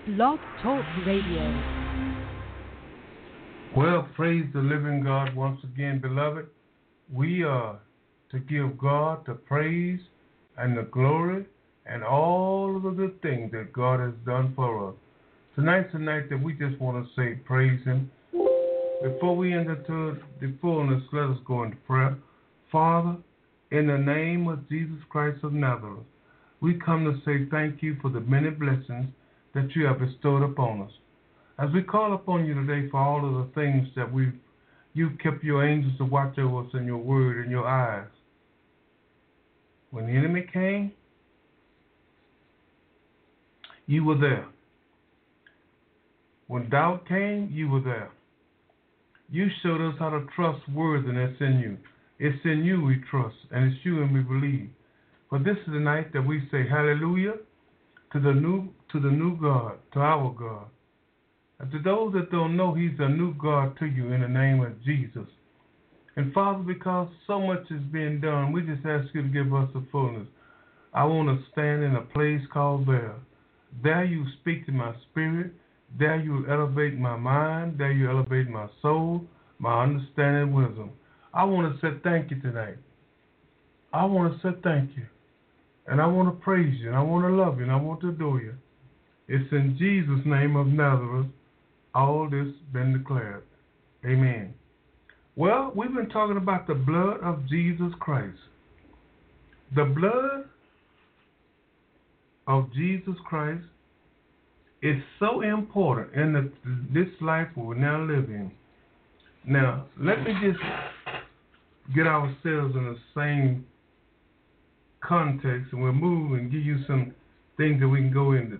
Blog Talk Radio. Well, praise the living God once again, beloved. We are to give God the praise and the glory and all of the good things that God has done for us. Tonight's the night that we just want to say praise Him. Before we enter into the fullness, let us go into prayer. Father, in the name of Jesus Christ of Nazareth, we come to say thank you for the many blessings that you have bestowed upon us. As we call upon you today for all of the things that you've kept your angels to watch over us in your word and your eyes. When the enemy came, you were there. When doubt came, you were there. You showed us how to trust worthiness in you. It's in you we trust, and it's you and we believe. But this is the night that we say hallelujah to the new God, to our God. And to those that don't know, He's a new God to you in the name of Jesus. And Father, because so much is being done, we just ask you to give us the fullness. I want to stand in a place called there. There you speak to my spirit. There you elevate my mind. There you elevate my soul, my understanding, wisdom. I want to say thank you tonight. I want to say thank you. And I want to praise you. And I want to love you. And I want to adore you. It's in Jesus' name of Nazareth all this been declared. Amen. Well, we've been talking about the blood of Jesus Christ. The blood of Jesus Christ is so important in this life we're now living. Now, let me just get ourselves in the same context, and we'll move and give you some things that we can go into.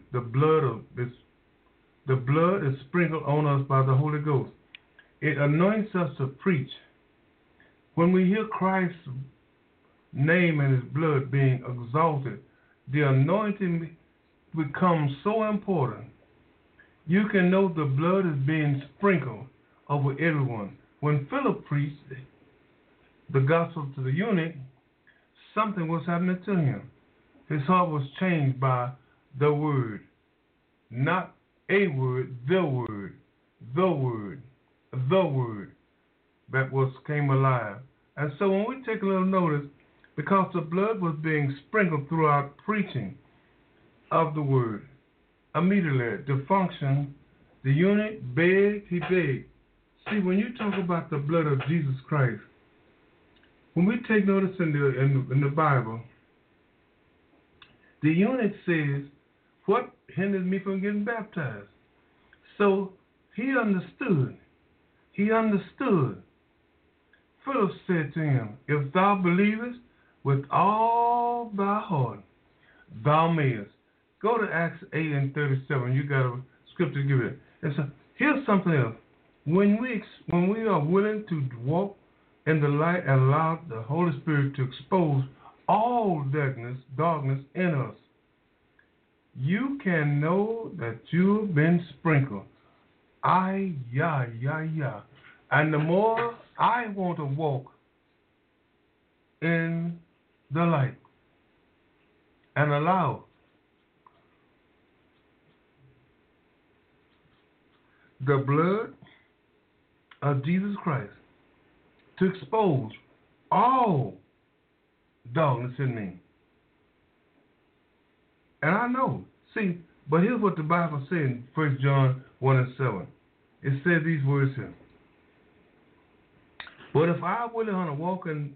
The blood is sprinkled on us by the Holy Ghost. It anoints us to preach. When we hear Christ's name and His blood being exalted, the anointing becomes so important. You can know the blood is being sprinkled over everyone. When Philip preached the gospel to the eunuch, something was happening to him. His heart was changed by the word. Not a word, the word, the word, the word that came alive. And so when we take a little notice, because the blood was being sprinkled throughout preaching of the word, immediately the function, the eunuch begged, he begged. See, when you talk about the blood of Jesus Christ, when we take notice in the Bible, the eunuch says, what hinders me from getting baptized? So he understood. He understood. Philip said to him, if thou believest with all thy heart, thou mayest. Go to Acts 8 and 37. You got a scripture to give it. And so here's something else. When we are willing to walk in the light and allow the Holy Spirit to expose all darkness in us, you can know that you've been sprinkled. And the more I want to walk in the light and allow the blood of Jesus Christ to expose all darkness in me. And I know. See, but here's what the Bible says in 1 John 1 and 7. It says these words here. But if I walk in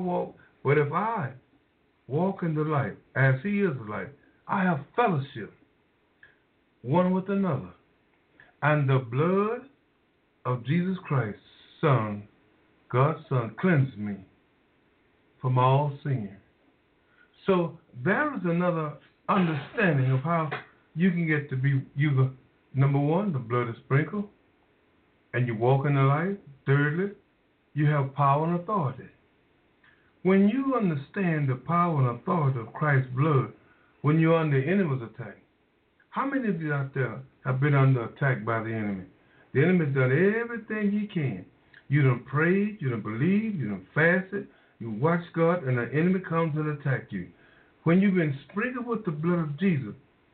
the light, as He is the light, I have fellowship one with another. And the blood of Jesus Christ, Son, God's Son, cleanses me from all sin. So there is another understanding of how you can get to be number one, the blood is sprinkled, and you walk in the light. Thirdly, you have power and authority. When you understand the power and authority of Christ's blood, when you're under enemy's attack, how many of you out there have been under attack by the enemy? The enemy's done everything he can. You done prayed, you done believed, you done fasted, you watch God, and the enemy comes and attack you. When you've been sprinkled with the blood of Jesus,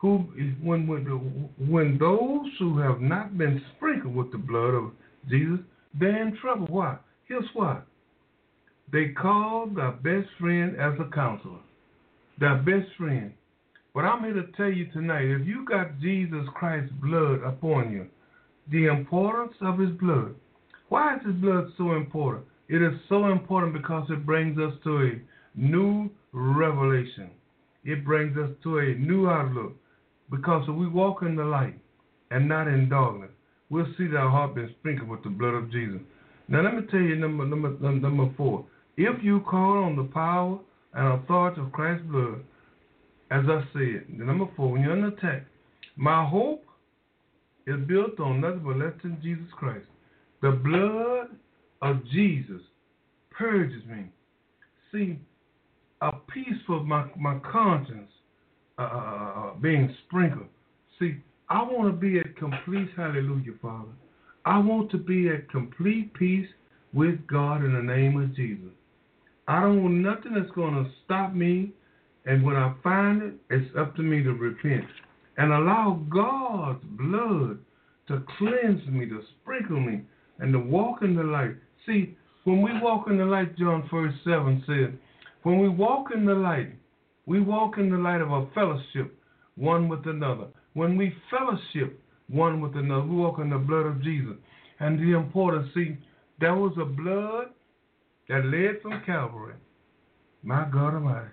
who when those who have not been sprinkled with the blood of Jesus, they're in trouble. Why? Here's why. They called their best friend as a counselor. Their best friend. But I'm here to tell you tonight, if you got Jesus Christ's blood upon you, the importance of his blood. Why is his blood so important? It is so important because it brings us to a new revelation. It brings us to a new outlook. Because if we walk in the light and not in darkness, we'll see that our heart been sprinkled with the blood of Jesus. Now let me tell you number 4. If you call on the power and authority of Christ's blood, as I said, number 4, when you're under attack, my hope is built on nothing but less than Jesus Christ. The blood of Jesus purges me. See, a peace for my conscience being sprinkled. See, I want to be at complete, hallelujah, Father. I want to be at complete peace with God in the name of Jesus. I don't want nothing that's going to stop me, and when I find it, it's up to me to repent and allow God's blood to cleanse me, to sprinkle me, and to walk in the light. See, when we walk in the light, John 1:7 says, when we walk in the light, we walk in the light of our fellowship one with another. When we fellowship one with another, we walk in the blood of Jesus. And the importance, see, there was a blood that led from Calvary. My God Almighty.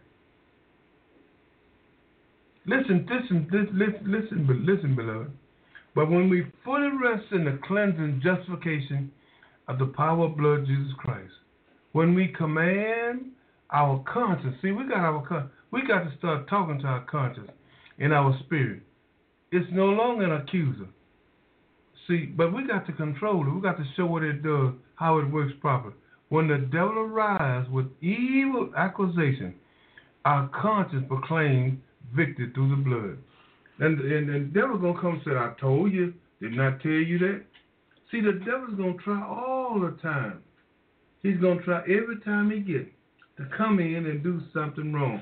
Listen, beloved. But when we fully rest in the cleansing justification of the power of blood of Jesus Christ, when we command our conscience, see, we got to start talking to our conscience in our spirit. It's no longer an accuser. See, but we got to control it. We got to show what it does, how it works properly. When the devil arises with evil accusation, our conscience proclaims victory through the blood. And the devil's going to come and say, I told you, did not tell you that? See, the devil's going to try all the time. He's going to try every time he gets to come in and do something wrong.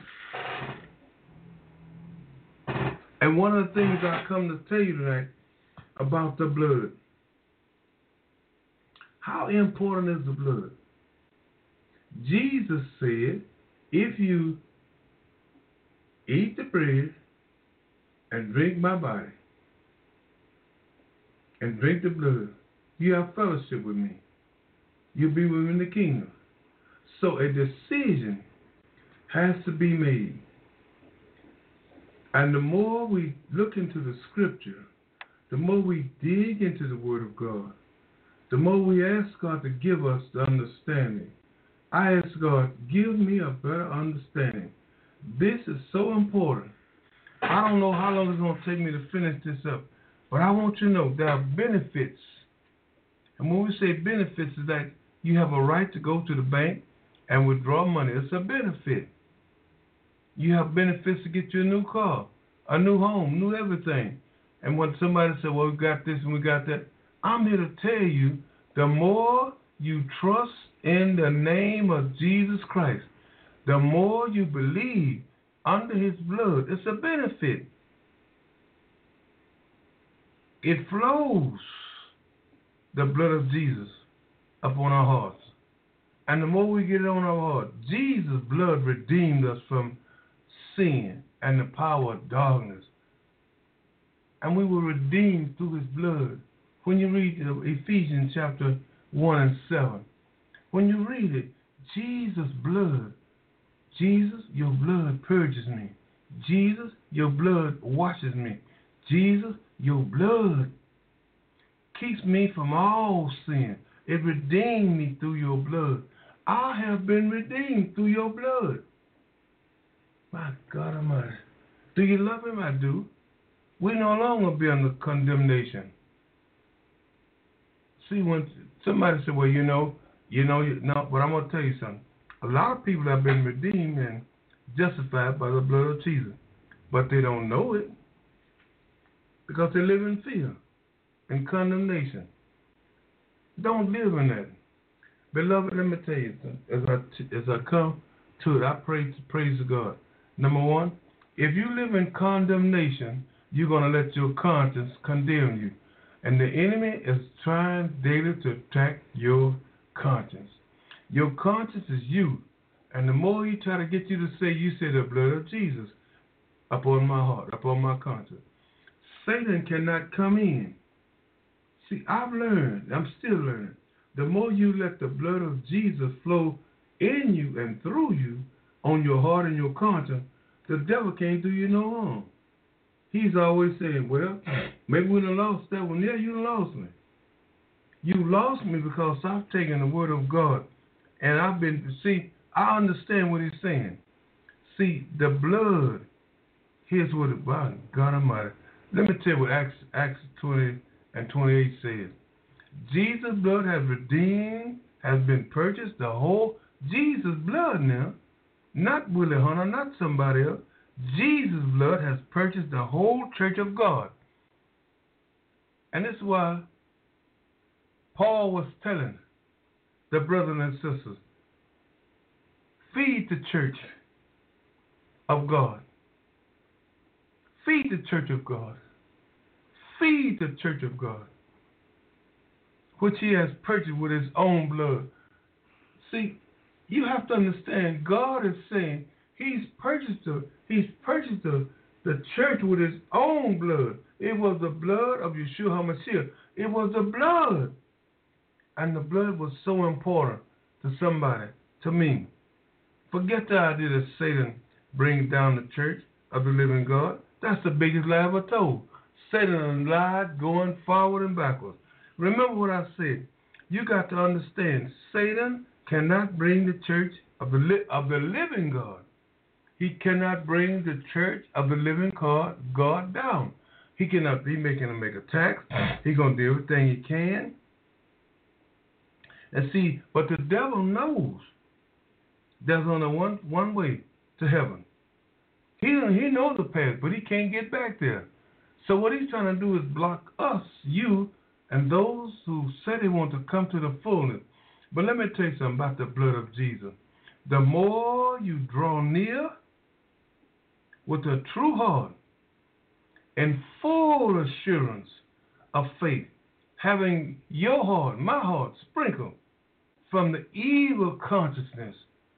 And one of the things I come to tell you tonight about the blood. How important is the blood? Jesus said, if you eat the bread and drink my body and drink the blood, you have fellowship with me. You'll be with me in the kingdom. So a decision has to be made. And the more we look into the scripture, the more we dig into the word of God, the more we ask God to give us the understanding. I ask God, give me a better understanding. This is so important. I don't know how long it's going to take me to finish this up, but I want you to know there are benefits. And when we say benefits, is that you have a right to go to the bank and withdraw money. It's a benefit. You have benefits to get you a new car, a new home, new everything. And when somebody said, well, we got this and we got that, I'm here to tell you, the more you trust in the name of Jesus Christ, the more you believe under his blood, it's a benefit. It flows, the blood of Jesus, upon our hearts. And the more we get it on our heart, Jesus' blood redeemed us from sin and the power of darkness. And we were redeemed through his blood. When you read Ephesians chapter 1 and 7, when you read it, Jesus' blood, Jesus, your blood purges me. Jesus, your blood washes me. Jesus, your blood keeps me from all sin. It redeemed me through your blood. I have been redeemed through your blood. My God Almighty. Do you love him? I do. We no longer be under condemnation. See, when somebody said, well, no, but I'm going to tell you something. A lot of people have been redeemed and justified by the blood of Jesus, but they don't know it because they live in fear and condemnation. Don't live in that. Beloved, let me tell you something. As I come to it, I praise God. Number one, if you live in condemnation, you're going to let your conscience condemn you. And the enemy is trying daily to attack your conscience. Your conscience is you. And the more he try to get you to say, you say the blood of Jesus upon my heart, upon my conscience. Satan cannot come in. See, I've learned, I'm still learning. The more you let the blood of Jesus flow in you and through you on your heart and your conscience, the devil can't do you no harm. He's always saying, well, maybe we done lost that one. Yeah, you done lost me. You lost me because I've taken the word of God. And I understand what he's saying. See, the blood, here's what about God Almighty. Let me tell you what Acts 20 and 28 says. Jesus' blood has redeemed, has been purchased, the whole, Jesus' blood now, not Willie Hunter, not somebody else. Jesus' blood has purchased the whole church of God. And this is why Paul was telling the brothers and sisters, feed the church of God. Feed the church of God. Feed the church of God, which he has purchased with his own blood. See, you have to understand, God is saying he's purchased the church with his own blood. It was the blood of Yeshua HaMashiach. It was the blood. And the blood was so important to somebody, to me. Forget the idea that Satan brings down the church of the living God. That's the biggest lie ever told. Satan lied going forward and backwards. Remember what I said. You got to understand, Satan cannot bring the church of the living God. He cannot bring the church of the living God down. He cannot be making them make attacks. He's going to do everything he can. And see, but the devil knows there's only one way to heaven. He knows the path, but he can't get back there. So what he's trying to do is block us, you, and those who say they want to come to the fullness. But let me tell you something about the blood of Jesus. The more you draw near with a true heart and full assurance of faith, having your heart, my heart, sprinkled from the evil consciousness.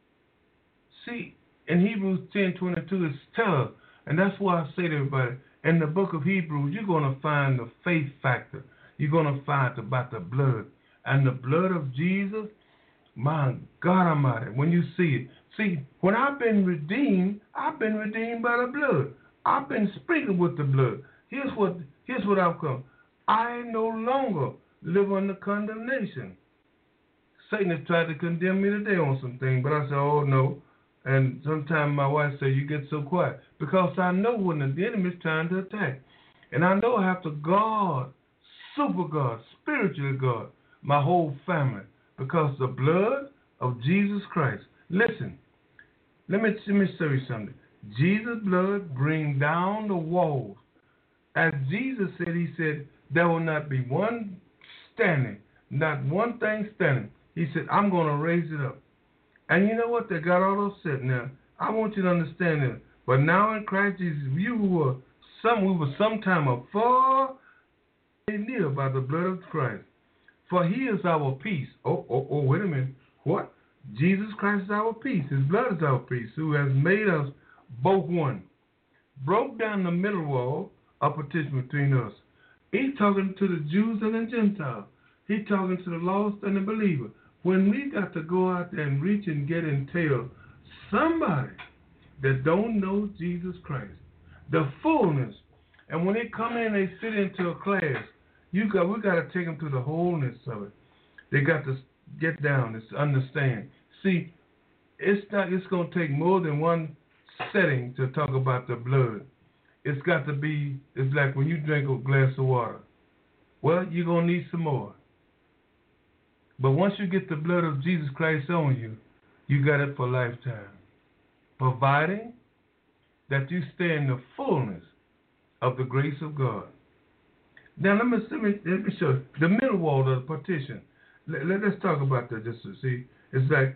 See, in Hebrews 10:22, it's tells us, and that's why I say to everybody, in the book of Hebrews, you're going to find the faith factor. You're going to find about the blood. And the blood of Jesus, my God Almighty, when you see it. See, when I've been redeemed by the blood. I've been sprinkled with the blood. Here's what I've come. I no longer live under condemnation. Satan has tried to condemn me today on some things, but I said, oh no. And sometimes my wife said, you get so quiet. Because I know when the enemy is trying to attack. And I know I have to guard, super guard, spiritually guard my whole family. Because the blood of Jesus Christ. Listen, let me show you something. Jesus' blood brings down the walls. As Jesus said, he said, there will not be one standing, not one thing standing. He said, I'm going to raise it up. And you know what? They got all those set. Now, I want you to understand this. But now in Christ Jesus, we were sometime afar and near by the blood of Christ. For he is our peace. Oh, wait a minute. What? Jesus Christ is our peace. His blood is our peace, who has made us both one. Broke down the middle wall of partition between us. He's talking to the Jews and the Gentiles. He's talking to the lost and the believer. When we got to go out there and reach and get and tell somebody that don't know Jesus Christ, the fullness, and when they come in, they sit into a class, we got to take them to the wholeness of it. They got to get down and understand. See, it's going to take more than one setting to talk about the blood. It's got to be, it's like when you drink a glass of water. Well, you're going to need some more. But once you get the blood of Jesus Christ on you, you got it for a lifetime. Providing that you stay in the fullness of the grace of God. Now, let me show you. The middle wall of the partition. Let's talk about that just to see. It's like,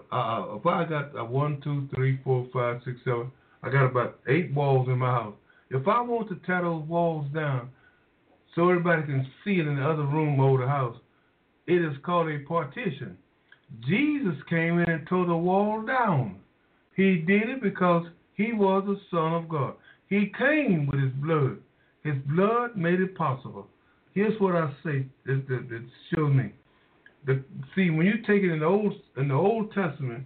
if I got 1, 2, 3, 4, 5, 6, 7, I got about 8 walls in my house. If I want to tear those walls down so everybody can see it in the other room over the house, it is called a partition. Jesus came in and tore the wall down. He did it because he was the Son of God. He came with his blood. His blood made it possible. Here's what I say that shows me. See, when you take it in the Old Testament,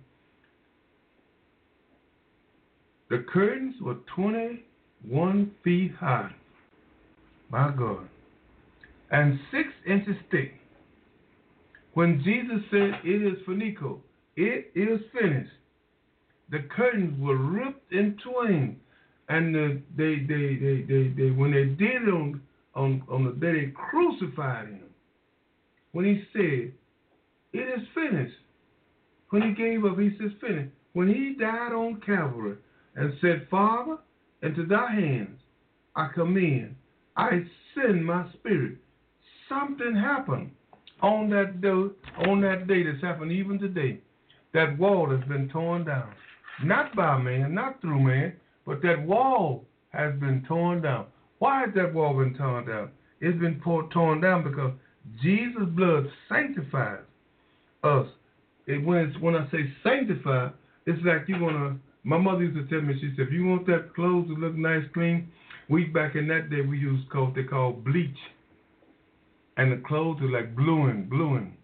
the curtains were 21 feet high. My God. And 6 inches thick. When Jesus said, "It is finito," it is finished, the curtains were ripped in twain, and they when they did it on the day they crucified him, when he said, "It is finished," when he gave up, he says, "Finished." When he died on Calvary and said, "Father, into thy hands I commend, I send my spirit," something happened on that day that's happened even today. That wall has been torn down. Not by man, not through man, but that wall has been torn down. Why has that wall been torn down? It's been torn down because Jesus' blood sanctifies us. When I say sanctify, it's like you're going to, my mother used to tell me, she said, if you want that clothes to look nice, clean, back in that day, we used what they call bleach. And the clothes were like bluing.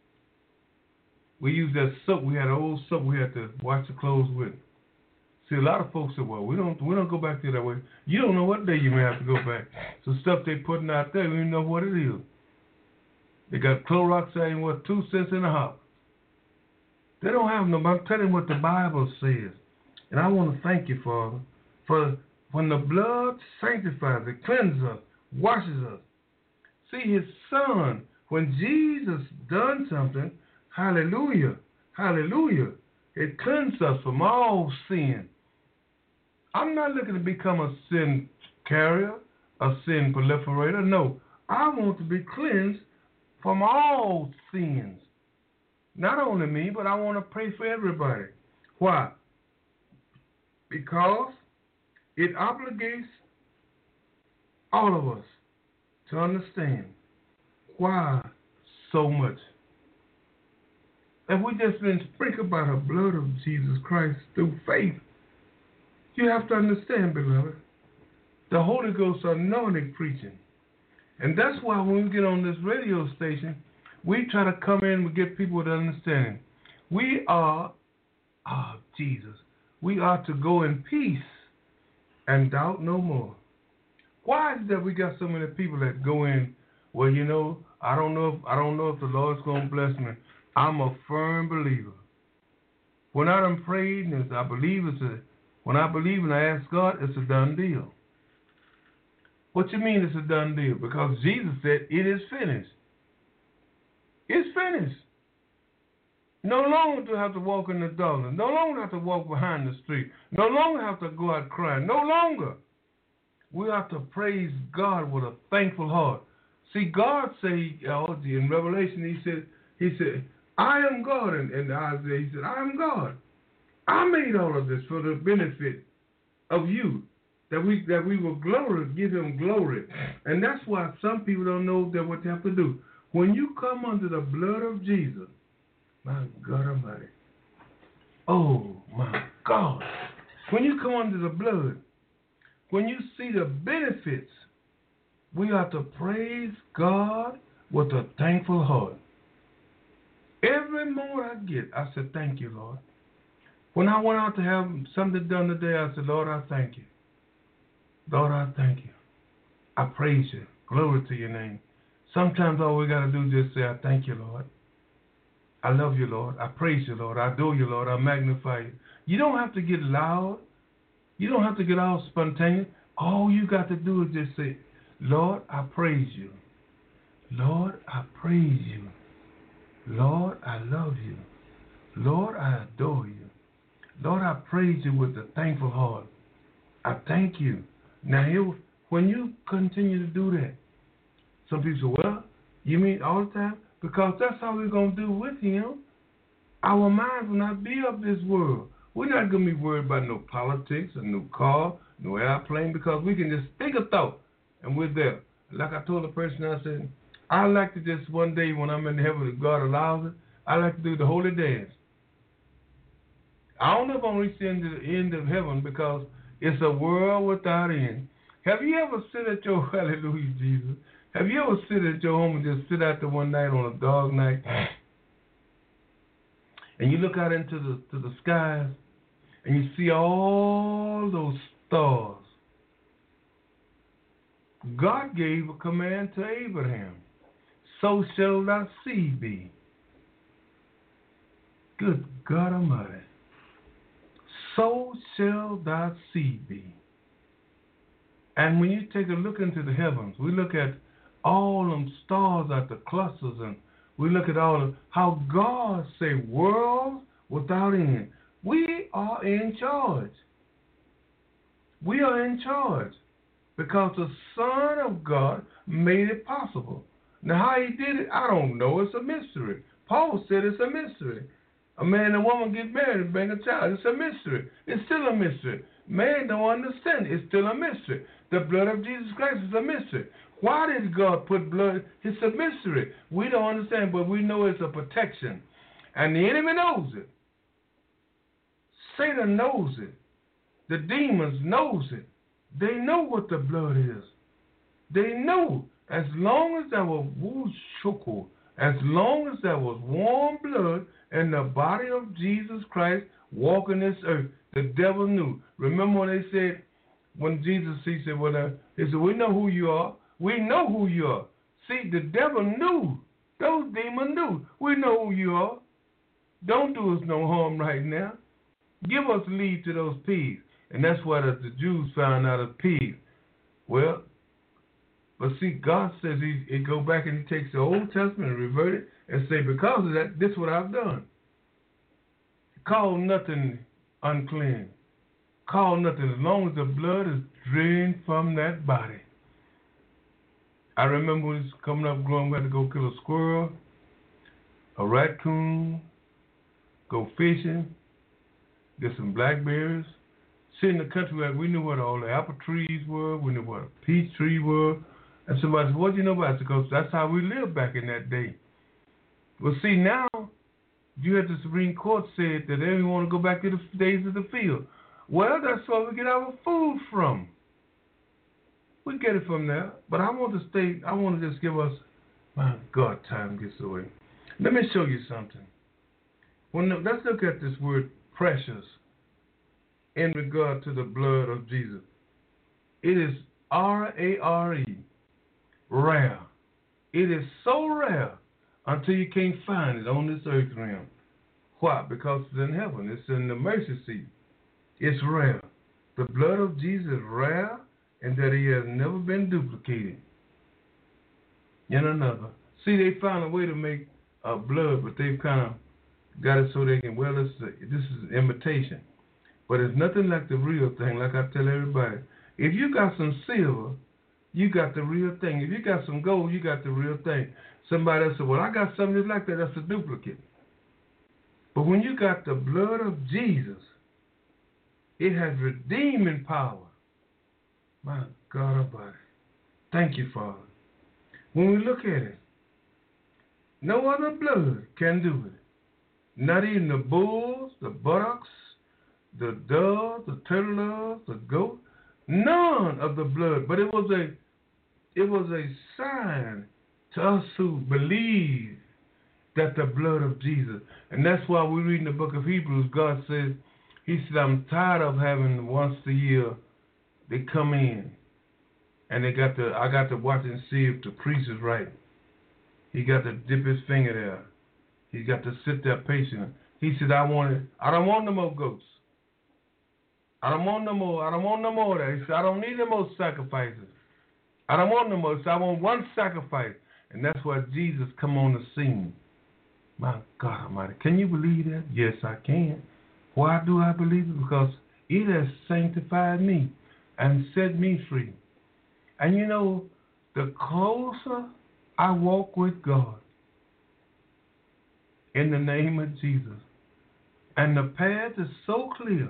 We used that soap. We had an old soap we had to wash the clothes with. See, a lot of folks say, well, we don't go back there that way. You don't know what day you may have to go back. So stuff they putting out there, we don't know what it is. They got Clorox saying, 2 cents in a hop. They don't have no, I'm telling you what the Bible says. And I want to thank you, Father, for when the blood sanctifies, it cleanses us, washes us. See, his son, when Jesus done something, hallelujah, it cleanses us from all sin. I'm not looking to become a sin carrier, a sin proliferator. No, I want to be cleansed from all sins. Not only me, but I want to pray for everybody. Why? Because it obligates all of us to understand why so much. If we just been sprinkled by the blood of Jesus Christ through faith, you have to understand, beloved, the Holy Ghost anointed preaching. And that's why when we get on this radio station, we try to come in and get people with understanding. We are, Jesus, we are to go in peace and doubt no more. Why is it that we got so many people that go in, well, I don't know if the Lord's going to bless me. I'm a firm believer. When I done prayed and when I believe and I ask God, it's a done deal. What you mean it's a done deal? Because Jesus said, it is finished. It's finished. No longer do I have to walk in the darkness. No longer have to walk behind the street. No longer have to go out crying. No longer. We have to praise God with a thankful heart. See, God said in Revelation, He said, I am God. And Isaiah, He said, I am God. I made all of this for the benefit of you, that we will give Him glory. And that's why some people don't know what they have to do. When you come under the blood of Jesus, my God Almighty, oh my God, when you come under the blood, when you see the benefits, we have to praise God with a thankful heart. Every moment I get, I said, thank you, Lord. When I went out to have something done today, I said, Lord, I thank you. Lord, I thank you. I praise you. Glory to your name. Sometimes all we got to do is just say, I thank you, Lord. I love you, Lord. I praise you, Lord. I adore you, Lord. I magnify you. You don't have to get loud. You don't have to get all spontaneous. All you got to do is just say, Lord, I praise you. Lord, I praise you. Lord, I love you. Lord, I adore you. Lord, I praise you with a thankful heart. I thank you. Now, here, when you continue to do that, some people say, well, you mean all the time? Because that's how we're going to do with Him. Our minds will not be of this world. We're not going to be worried about no politics, a new car, no airplane, because we can just think a thought and we're there. Like I told the person, I said, I like to just one day when I'm in heaven, if God allows it, I like to do the holy dance. I don't know if I'm reaching the end of heaven because it's a world without end. Have you ever sit at your, hallelujah, Jesus, have you ever sit at your home and just sit out there one night on a dark night and you look out into the skies and you see all those stars? God gave a command to Abraham, so shall thy seed be. Good God Almighty. So shall thy seed be. And when you take a look into the heavens, we look at all them stars at the clusters, and we look at all of how God say worlds without end. We are in charge. We are in charge because the Son of God made it possible. Now how he did it, I don't know. It's a mystery. Paul said it's a mystery. A man and a woman get married and bring a child. It's a mystery. It's still a mystery. Man don't understand it. It's still a mystery. The blood of Jesus Christ is a mystery. Why did God put blood? It's a mystery. We don't understand, but we know it's a protection. And the enemy knows it. Satan knows it. The demons knows it. They know what the blood is. They know as long as there was wushoko, as long as there was warm blood in the body of Jesus Christ walking this earth, the devil knew. Remember when they said, when Jesus, he said, we know who you are. We know who you are. See, the devil knew. Those demons knew. We know who you are. Don't do us no harm right now. Give us leave to those pigs. And that's what the Jews found out of pigs. Well, but see, God says he go back and he takes the Old Testament and revert it and say, because of that, this is what I've done. Call nothing unclean. Call nothing as long as the blood is drained from that body. I remember when we was coming up growing, we had to go kill a squirrel, a raccoon, go fishing, get some blackberries. Sit in the country where we knew what all the apple trees were, we knew what a peach tree were. And somebody said, what do you know about it? Because that's how we lived back in that day. Well, see, now, you had the Supreme Court said that they didn't want to go back to the days of the field. Well, that's where we get our food from. We get it from there. But I want to just give us, my God, time gets away. Let me show you something. Let's look at this word precious in regard to the blood of Jesus. It is R-A-R-E, rare. It is so rare until you can't find it on this earth realm. Why? Because it's in heaven. It's in the mercy seat. It's rare. The blood of Jesus is rare and that he has never been duplicated in another. See, they found a way to make blood, but they've kind of got it so they can, this is an imitation. But it's nothing like the real thing, like I tell everybody. If you got some silver, you got the real thing. If you got some gold, you got the real thing. Somebody else said, well, I got something just like that. That's a duplicate. But when you got the blood of Jesus, it has redeeming power. My God Almighty. Thank you, Father. When we look at it, no other blood can do it. Not even the bulls, the buttocks, the doves, the turtle doves, the goat. None of the blood. But it was a sign to us who believe that the blood of Jesus. And that's why we read in the book of Hebrews, God says, he said, I'm tired of having once a year they come in and I got to watch and see if the priest is right. He got to dip his finger there. He got to sit there patient. He said, I don't want no more goats. I don't want no more of that. He said, I don't need no more sacrifices. I don't want no more. So I want one sacrifice. And that's why Jesus come on the scene. My God Almighty. Can you believe that? Yes, I can. Why do I believe it? Because it has sanctified me and set me free. And you know, the closer I walk with God, in the name of Jesus, And the path is so clear.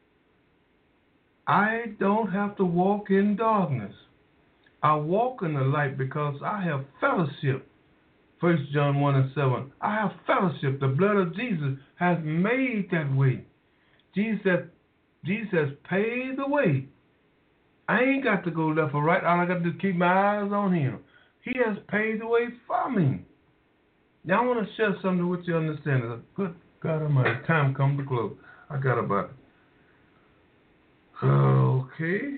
I don't have to walk in darkness. I walk in the light because I have fellowship. 1 John 1 and 7. I have fellowship. The blood of Jesus has made that way. Jesus has paid the way. I ain't got to go left or right. All I got to do is keep my eyes on him. He has paid the way for me. Now I want to share something with you understand. Good God Almighty, time come to close. I got about it. Okay.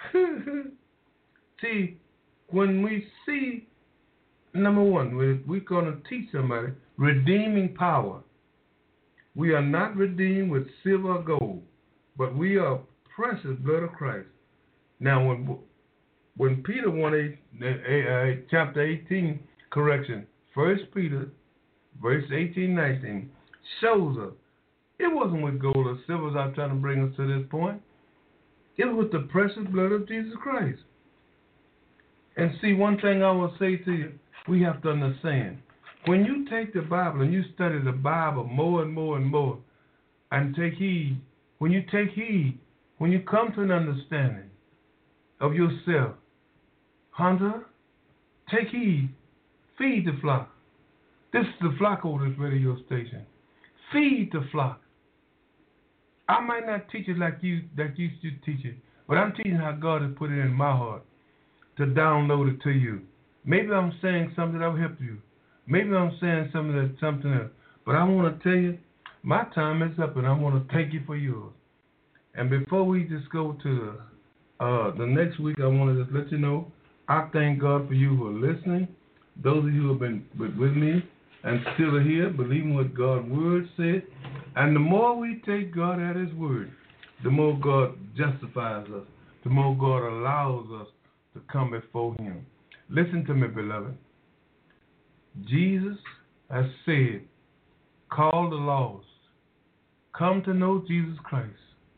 See, when we see, number one, we're going to teach somebody redeeming power. We are not redeemed with silver or gold, but we are precious blood of Christ. Now, when Peter wanted chapter 18 correction, 1 Peter verse 18, 19 shows us it wasn't with gold or silver that I'm trying to bring us to this point. It was with the precious blood of Jesus Christ. And see, one thing I will say to you, we have to understand. When you take the Bible and you study the Bible more and more and more, and take heed, when you take heed, when you come to an understanding of yourself, Hunter, take heed, feed the flock. This is the Flock Owners Radio Station. Feed the flock. I might not teach it like you should teach it, but I'm teaching how God has put it in my heart to download it to you. Maybe I'm saying something that will help you. Maybe I'm saying something else. But I want to tell you, my time is up, and I want to thank you for yours. And before we just go to the next week, I want to just let you know, I thank God for you who are listening, those of you who have been with me and still are here, believing what God's word said. And the more we take God at his word, the more God justifies us, the more God allows us to come before him. Listen to me, beloved. Jesus has said, call the lost. Come to know Jesus Christ.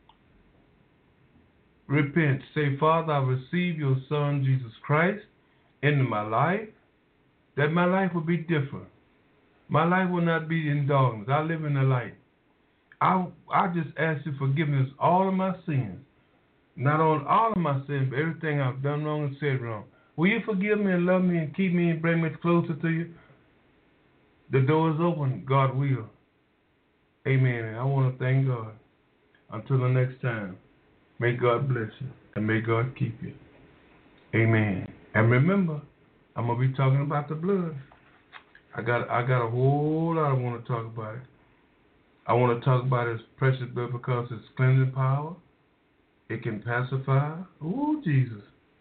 Repent. Say, Father, I receive your Son, Jesus Christ, into my life, that my life will be different. My life will not be in darkness. I live in the light. I just ask you forgiveness all of my sins. Not on all of my sins, but everything I've done wrong and said wrong. Will you forgive me and love me and keep me and bring me closer to you? The door is open. God will. Amen. And I want to thank God. Until the next time, may God bless you and may God keep you. Amen. And remember, I'm going to be talking about the blood. I got a whole lot I want to talk about it. I want to talk about his precious blood because it's cleansing power. It can pacify. Ooh, Jesus.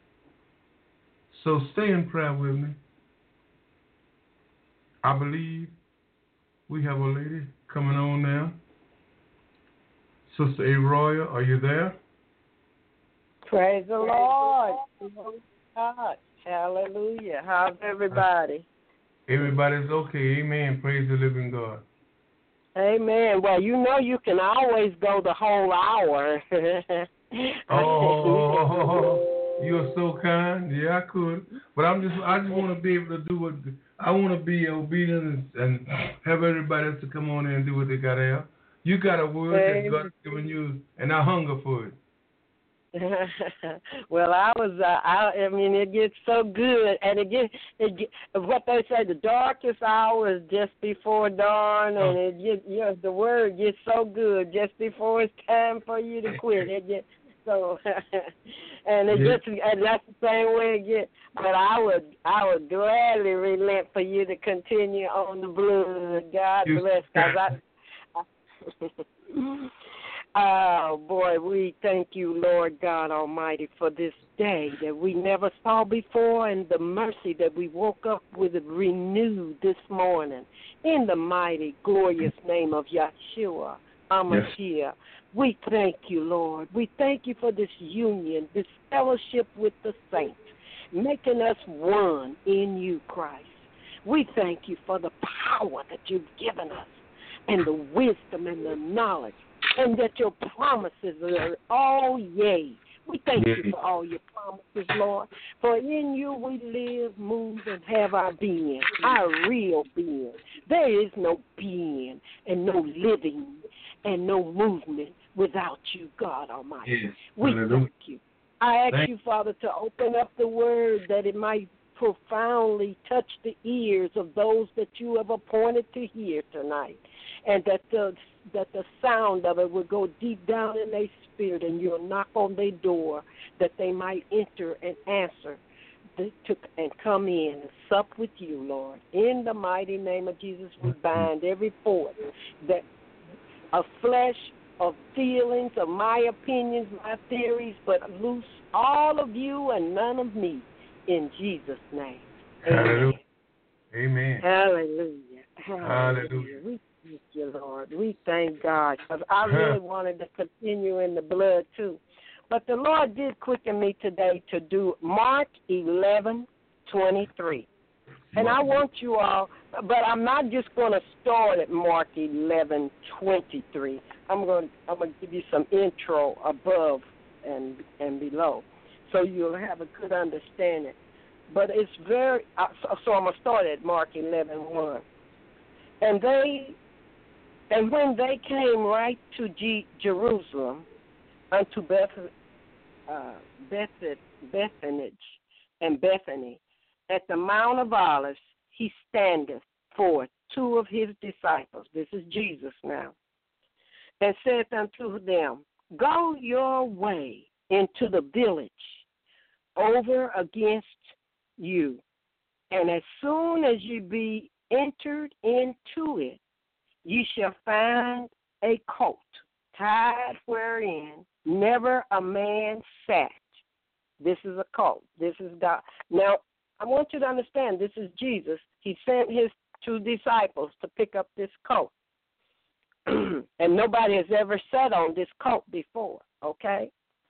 So stay in prayer with me. I believe we have a lady coming on now. Sister A. Royal, are you there? Praise the Lord. God. Hallelujah. How's everybody? Everybody's okay. Amen. Praise the living God. Amen. Well, you know you can always go the whole hour. Oh, you're so kind. Yeah, I could. But I just want to be able to do what I want to be obedient and have everybody else to come on in and do what they got to have. You got a word that God's given you, and I hunger for it. Well, I mean, it gets so good, and it gets what they say, the darkest hour is just before dawn, and it gets, the word gets so good just before it's time for you to quit. It gets so, and it gets, and that's the same way it gets. But I would gladly relent for you to continue on the blood. God bless, because oh, boy, we thank you, Lord God Almighty, for this day that we never saw before and the mercy that we woke up with renewed this morning. In the mighty, glorious name of Yeshua HaMashiach, we thank you, Lord. We thank you for this union, this fellowship with the saints, making us one in you, Christ. We thank you for the power that you've given us and the wisdom and the knowledge, and that your promises are all yea. We thank you for all your promises, Lord. For in you we live, move, and have our being, our real being. There is no being and no living and no movement without you, God Almighty. Yes. We Hallelujah. thank you. I ask you, Father, to open up the word that it might profoundly touch the ears of those that you have appointed to hear tonight, and that the sound of it will go deep down in their spirit, and you'll knock on their door that they might enter and answer and come in and sup with you, Lord. In the mighty name of Jesus, we bind every force that of flesh, of feelings, of my opinions, my theories, but loose all of you and none of me in Jesus' name. Amen. Amen. Hallelujah. Hallelujah. We thank you, Lord. We thank God, because I really wanted to continue in the blood too. But the Lord did quicken me today to do Mark 11:23. And I want you all, but I'm not just going to start at Mark 11:23. I'm going to give you some intro above and below, so you'll have a good understanding. But it's very, so I'm going to start at Mark 11:1. And when they came right to Jerusalem, unto Bethany and Bethany, at the Mount of Olives, he standeth forth 2 of his disciples. This is Jesus now. And saith unto them, Go your way into the village over against you, and as soon as you be entered into it, ye shall find a colt tied wherein never a man sat. This is a colt. This is God. Now, I want you to understand, this is Jesus. He sent his 2 disciples to pick up this colt. And nobody has ever sat on this colt before, okay?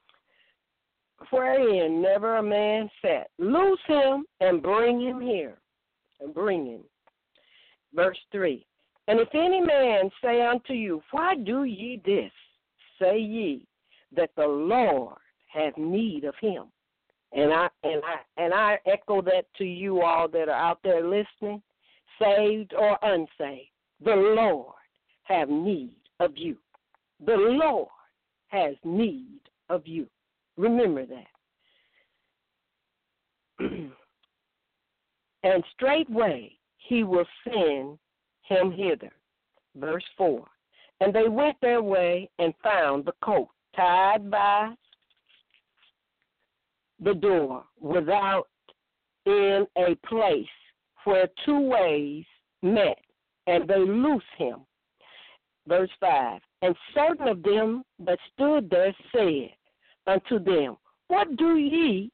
Wherein never a man sat. Loose him and bring him here. And bring him. Verse 3. And if any man say unto you, Why do ye this? Say ye that the Lord hath need of him. And I echo that to you all that are out there listening, saved or unsaved. The Lord have need of you. The Lord has need of you. Remember that. And straightway he will send him hither. Verse 4. And they went their way and found the colt tied by the door without, in a place where 2 ways met, and they loosed him. Verse 5. And certain of them that stood there said unto them, What do ye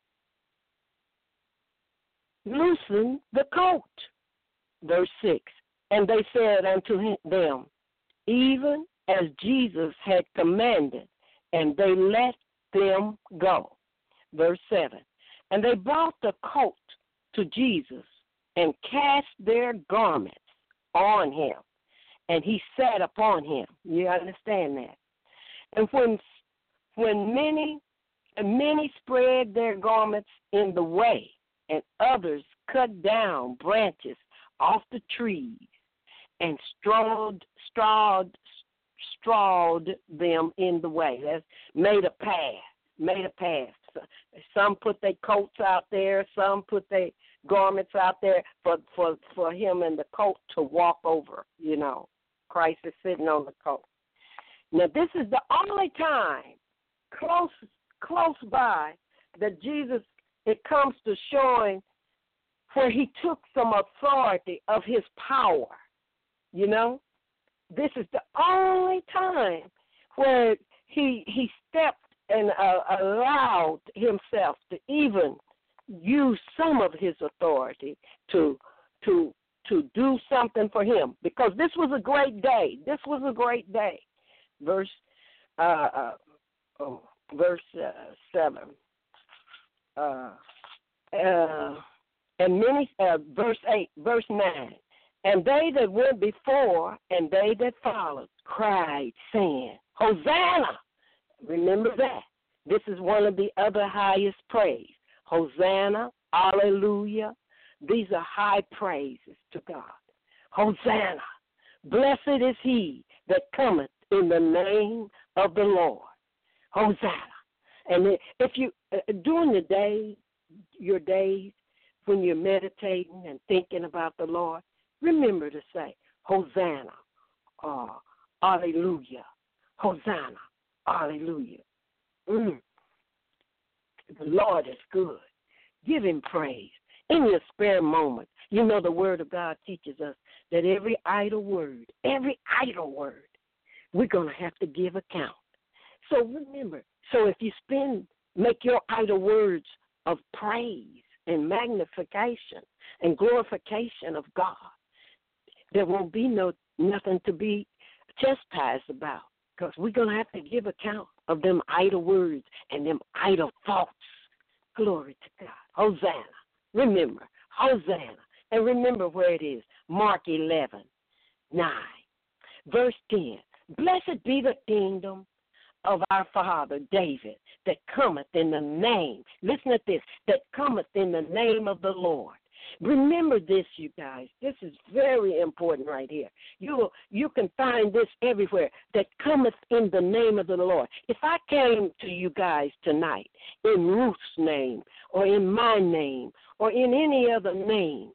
loosen the colt? Verse 6. And they said unto them, Even as Jesus had commanded, and they let them go. Verse 7. And they brought the colt to Jesus and cast their garments on him, and he sat upon him. You understand that? And when many spread their garments in the way, and others cut down branches off the trees and strawed them in the way. That's made a path. Some put their coats out there. Some put their garments out there for him and the coat to walk over. You know, Christ is sitting on the coat. Now, this is the only time close by that Jesus, it comes to showing where he took some authority of his power. You know, this is the only time where he stepped and allowed himself to even use some of his authority to do something for him, because this was a great day. This was a great day. Verse 7. And many verse 8, verse 9. And they that went before and they that followed cried, saying, Hosanna! Remember that. This is one of the other highest praise. Hosanna, hallelujah. These are high praises to God. Hosanna. Blessed is he that cometh in the name of the Lord. Hosanna. And if you, during the day, your days, when you're meditating and thinking about the Lord, remember to say, Hosanna, Hallelujah, Hosanna, Hallelujah. The Lord is good. Give him praise. In your spare moment, you know the Word of God teaches us that every idle word, we're going to have to give account. So remember, so if you make your idle words of praise and magnification and glorification of God, there won't be nothing to be chastised about, because we're going to have to give account of them idle words and them idle thoughts. Glory to God. Hosanna. Remember, Hosanna. And remember where it is. Mark 11:9. Verse 10. Blessed be the kingdom of our father David that cometh in the name. Listen to this. That cometh in the name of the Lord. Remember this, you guys. This is very important right here. You can find this everywhere. That cometh in the name of the Lord. If I came to you guys tonight in Ruth's name or in my name or in any other name,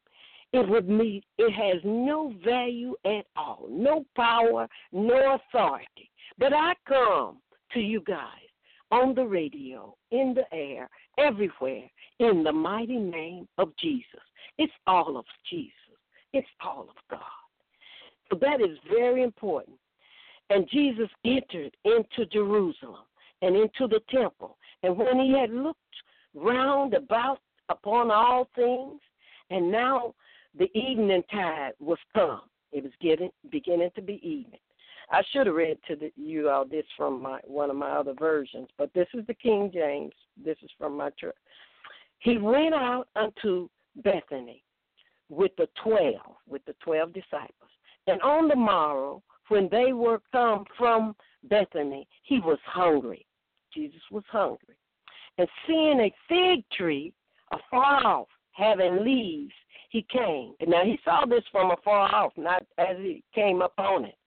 it has no value at all, no power, no authority. But I come to you guys on the radio, in the air, everywhere, in the mighty name of Jesus. It's all of Jesus. It's all of God. So that is very important. And Jesus entered into Jerusalem and into the temple. And when he had looked round about upon all things, and now the evening tide was come. It was beginning to be evening. I should have read to you all this from one of my other versions, but this is the King James. This is from my church. He went out unto Bethany with the 12 disciples. And on the morrow, when they were come from Bethany, he was hungry. Jesus was hungry. And seeing a fig tree afar off, having leaves, he came. Now, he saw this from afar off, not as he came upon it.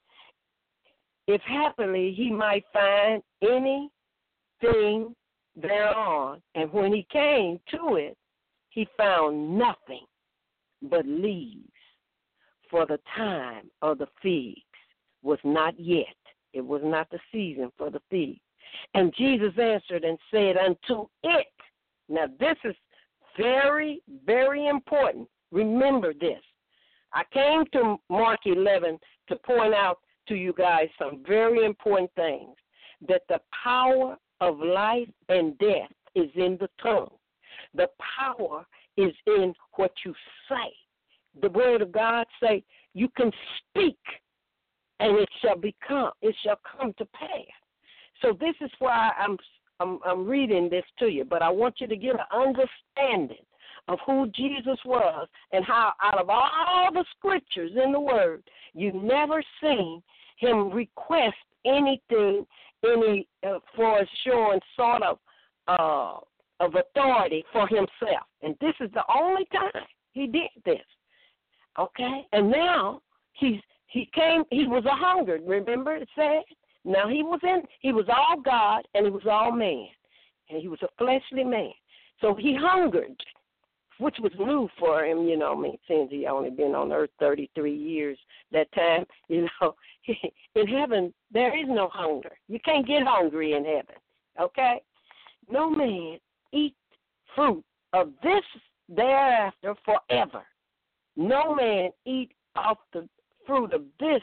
If happily he might find anything thereon, and when he came to it, he found nothing but leaves, for the time of the figs was not yet. It was not the season for the figs. And Jesus answered and said unto it. Now, this is very, very important. Remember this. I came to Mark 11 to point out to you guys some very important things, that the power of life and death is in the tongue. The power is in what you say. The word of God say you can speak and it shall come to pass. So this is why I'm reading this to you, but I want you to get an understanding of who Jesus was and how out of all the scriptures in the word, you've never seen him request anything for showing sort of authority for himself. And this is the only time he did this. Okay? And now he was a hungered, remember it said? Now he was all God and he was all man. And he was a fleshly man. So he hungered, which was new for him, since he only been on earth 33 years that time, In heaven, there is no hunger. You can't get hungry in heaven, okay? No man eat fruit of this thereafter forever. No man eat off the fruit of this,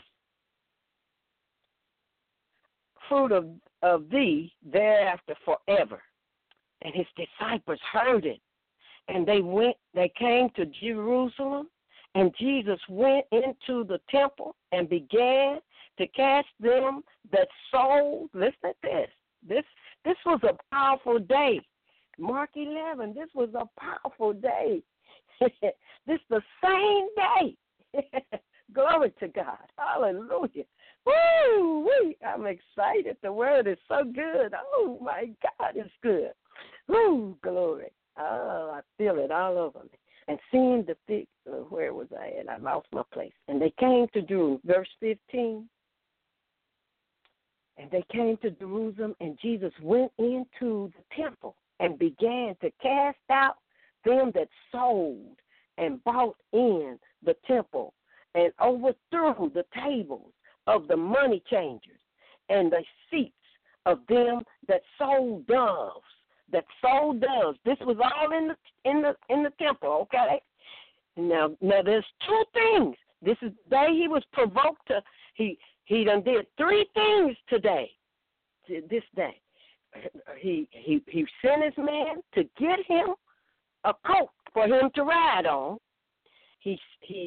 fruit of thee thereafter forever. And his disciples heard it. And they came to Jerusalem, and Jesus went into the temple and began to cast them that sold. Listen to this. This was a powerful day. Mark 11, this was a powerful day. This the same day. Glory to God. Hallelujah. Woo! I'm excited. The word is so good. Oh, my God, it's good. Woo! Glory. Oh, I feel it all over me. And seeing the fig, where was I at? I lost my place. And they came to Jerusalem. Verse 15. And they came to Jerusalem, and Jesus went into the temple and began to cast out them that sold and bought in the temple, and overthrew the tables of the money changers and the seats of them that sold doves. This was all in the temple, okay? Now there's two things. This is the day he was provoked to. He done did three things today. This day, he sent his man to get him a coat for him to ride on. He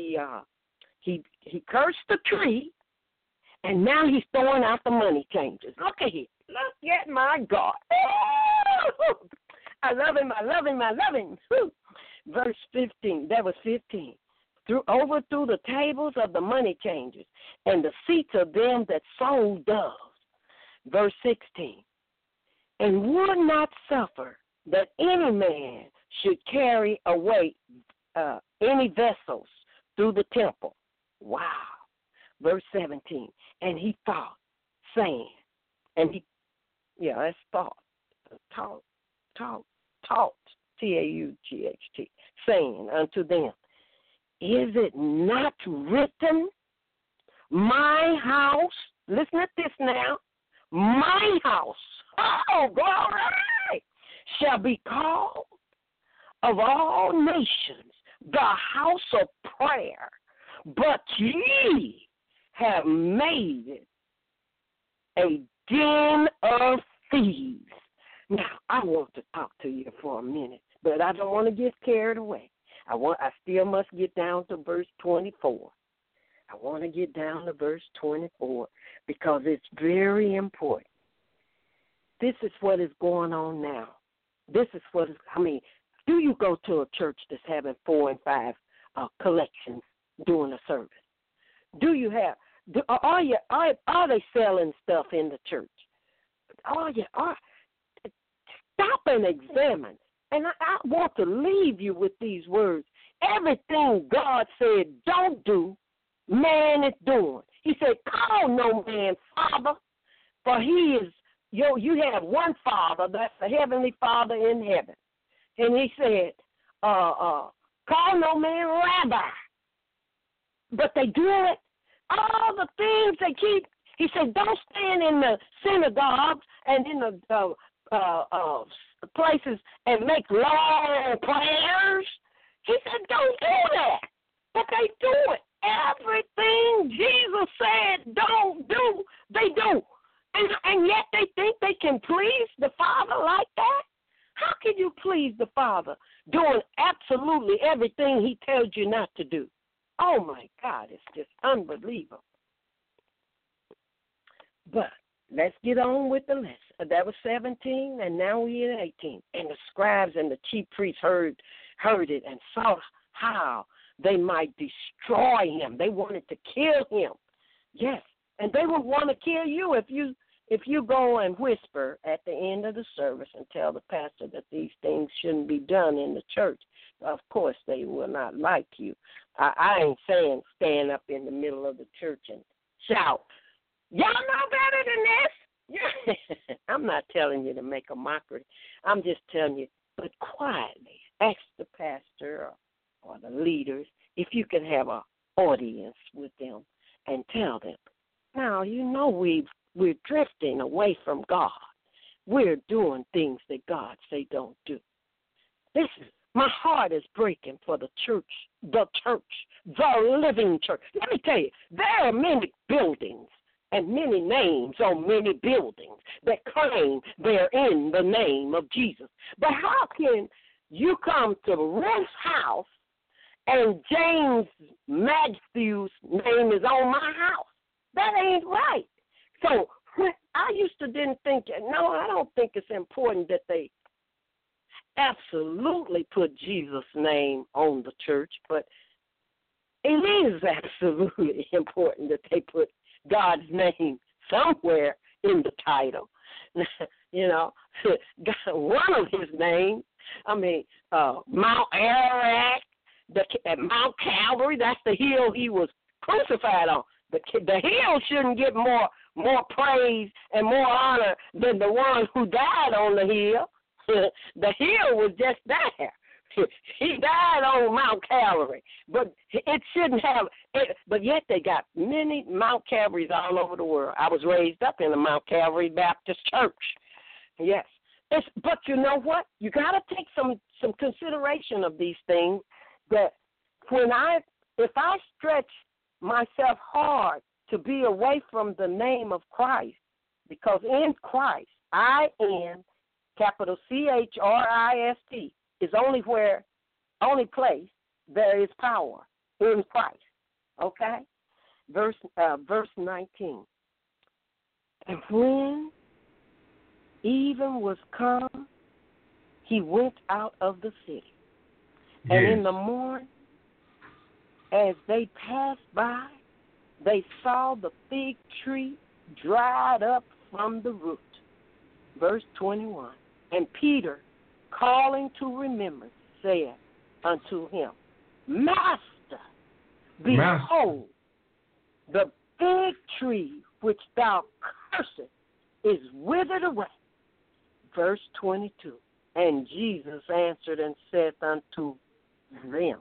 cursed the tree, and now he's throwing out the money changers. Look at him. Look at my God. Oh, I love him. Woo. Verse 15. That was 15. Overthrew the tables of the money changers and the seats of them that sold doves. Verse 16. And would not suffer that any man should carry away any vessels through the temple. Wow. Verse 17. And he thought, saying, that's thought. Taught, T-A-U-G-H-T, saying unto them, is it not written, my house, listen at this now, my house, oh, glory, shall be called of all nations the house of prayer, but ye have made it a den of thieves. Now, I want to talk to you for a minute, but I don't want to get carried away. I still must get down to verse 24. I want to get down to verse 24 because it's very important. This is what is going on now. Do you go to a church that's having 4 and 5 collections during a service? Are they selling stuff in the church? Stop and examine. And I want to leave you with these words. Everything God said don't do, man is doing. He said, call no man father, for he is, you have one Father, that's the Heavenly Father in heaven. And he said, call no man rabbi. But they do it. All the things they keep. He said, don't stand in the synagogues and in the places and make long prayers. He said, don't do that. But they do it. Everything Jesus said don't do, they do. And yet they think they can please the Father like that? How can you please the Father doing absolutely everything he tells you not to do? Oh, my God, it's just unbelievable. But let's get on with the lesson. That was 17, and now we're in 18. And the scribes and the chief priests heard it and saw how they might destroy him. They wanted to kill him. Yes, and they would want to kill you if you go and whisper at the end of the service and tell the pastor that these things shouldn't be done in the church. Of course, they will not like you. I ain't saying stand up in the middle of the church and shout, y'all know better than this. Yeah. I'm not telling you to make a mockery. I'm just telling you, but quietly, ask the pastor or the leaders if you can have an audience with them and tell them, now, you know we're drifting away from God. We're doing things that God say don't do. Listen, my heart is breaking for the church, the living church. Let me tell you, there are many buildings and many names on many buildings that claim they're in the name of Jesus. But how can you come to Ruth's house and James Matthew's name is on my house? That ain't right. So I used to didn't think, no, I don't think it's important that they absolutely put Jesus' name on the church, but it is absolutely important that they put God's name somewhere in the title. You know, one of his names, Mount Ararat, Mount Calvary, that's the hill he was crucified on. The hill shouldn't get more more praise and more honor than the one who died on the hill. The hill was just there. He died on Mount Calvary, but it shouldn't have. But yet they got many Mount Calvaries all over the world. I was raised up in a Mount Calvary Baptist church. Yes, but you know what? You got to take some consideration of these things. That if I stretch myself hard to be away from the name of Christ, because in Christ, I-N, capital C-H-R-I-S-T, is only place there is power in Christ. Okay? Verse 19. And when even was come, he went out of the city. Yes. And in the morning, as they passed by, they saw the fig tree dried up from the root. Verse 21. And Peter, calling to remembrance, said unto him, Master, behold, the fig tree which thou cursest is withered away. Verse 22. And Jesus answered and said unto them,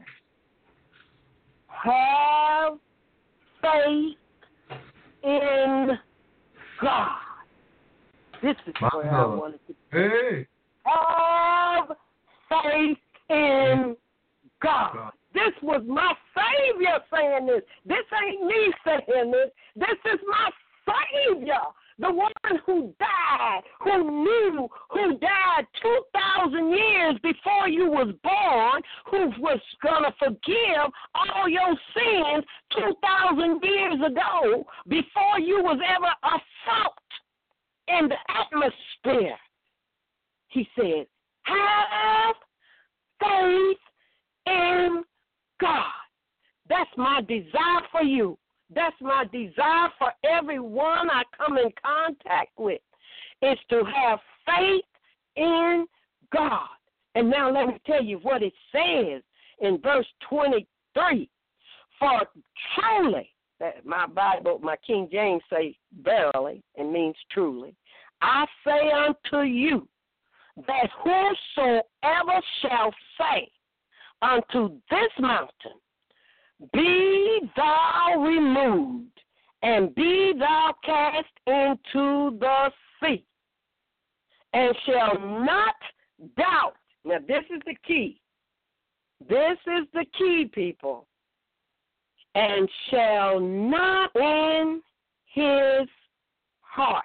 have faith in God. This is where I wanted to be. Have faith in God. This was my Savior saying this. This ain't me saying this. This is my Savior. The one who died, who died 2,000 years before you was born, who was going to forgive all your sins 2,000 years ago before you was ever a thought in the atmosphere. He said, have faith in God. That's my desire for you. That's my desire for everyone I come in contact with, is to have faith in God. And now let me tell you what it says in verse 23. For truly, my Bible, my King James say verily, it means truly, I say unto you that whosoever shall say unto this mountain, be thou removed, and be thou cast into the sea, and shall not doubt. Now, this is the key. This is the key, people. And shall not in his heart.